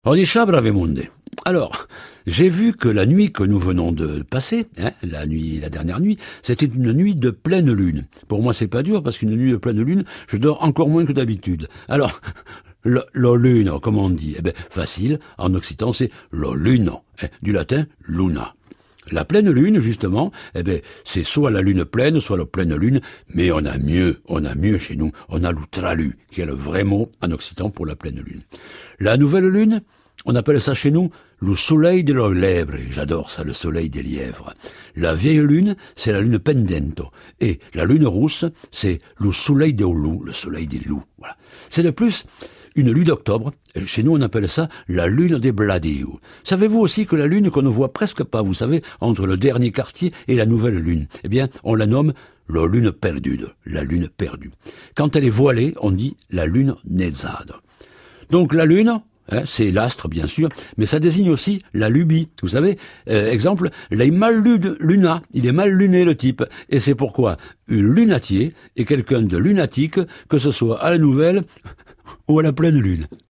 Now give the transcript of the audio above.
On dit ciao Bravemunde. Alors, j'ai vu que la nuit que nous venons de passer, la dernière nuit, c'était une nuit de pleine lune. Pour moi, c'est pas dur parce qu'une nuit de pleine lune, je dors encore moins que d'habitude. Alors, la lune, comment on dit? Eh ben, facile. En occitan, c'est la lune, du latin luna. La pleine lune, justement, eh ben, c'est soit la lune pleine, soit la pleine lune, mais on a mieux chez nous. On a l'outralu, qui est le vrai mot en occitan pour la pleine lune. La nouvelle lune, on appelle ça chez nous le soleil de los liebres. J'adore ça, le soleil des lièvres. La vieille lune, c'est la lune pendento. Et la lune rousse, c'est le soleil des loups, le soleil des loups. Voilà. C'est de plus une lune d'octobre. Chez nous, on appelle ça la lune des Bladiu. Savez-vous aussi que la lune qu'on ne voit presque pas, vous savez, entre le dernier quartier et la nouvelle lune, eh bien, on la nomme la lune perdue, la lune perdue. Quand elle est voilée, on dit la lune nezzade. Donc la lune, c'est l'astre, bien sûr, mais ça désigne aussi la lubie. Vous savez, exemple, il est mal luna, il est mal luné le type. Et c'est pourquoi un lunatier est quelqu'un de lunatique, que ce soit à la nouvelle ou à la pleine lune.